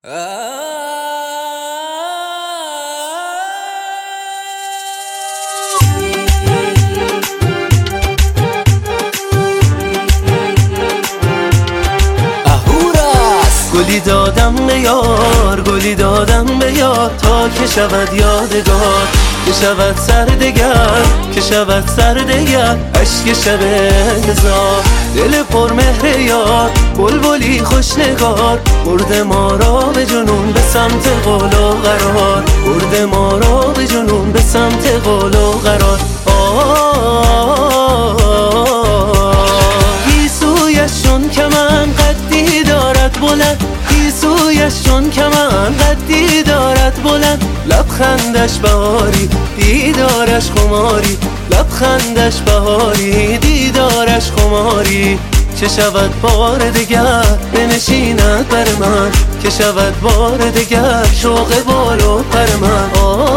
گلی دادم به یار، گلی دادم به یار، تا که شود یادگار، که شود سردگر، که شود سردگر، عشق شب انتظار. دل پر مهر یار، بلبلی خوشنگار، برد ما را به جنون به سمت قول و قرار، برد ما را به جنون به سمت قول و قرار. گیسویشون که من قدی دارد بلند، گیسویشون که من قدی دارد بلند، لبخندش بهاری دیدارش خماری، لبخندش بهاری دیدارش خماری. چه شود بار دگر بنشیند بر من، که شود بار دگر شوق بال و پر من.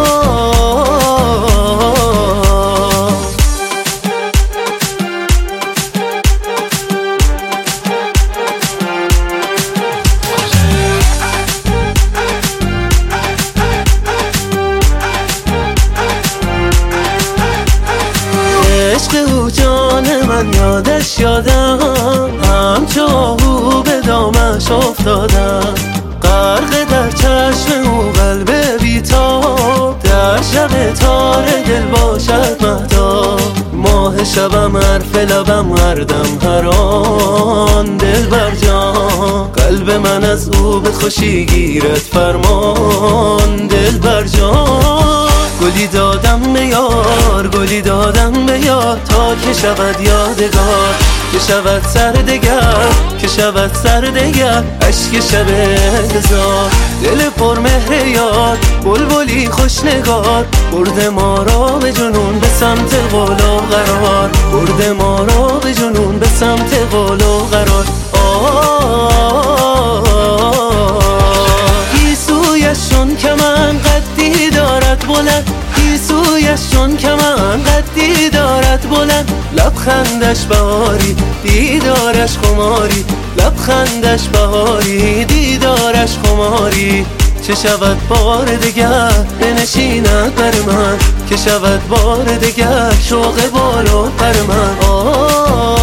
عشق او جان من یادش یادم، همچو آهو به دامش افتادم، غرق در چشم او قلب بیتاب، در شب تار دل باشد مهتاب. ماه شبم حرف لبم هر دم هر آن، دل بر جان قلب من از او به خوشی گیرد فرمان، دل بر جان. گلی دادم به یار، گلی دادم به یار، تا که شود یادگار، که شود سردگر، که شود سردگر، عشق شب انتظار. دل پر مهر یار، بلبلی خوشنگار، برد ما را به جنون به سمت قول و قرار، برد ما را به جنون به سمت قول و قرار. گیسویشون که من قدی دارد بلند، گیسویشون که من قدی دارد بلند، لبخندش بهاری دیدارش خماری، لبخندش بهاری دیدارش خماری. چه شود بار دگر بنشیند بر من، که شود بار دگر شوق بال و پر من.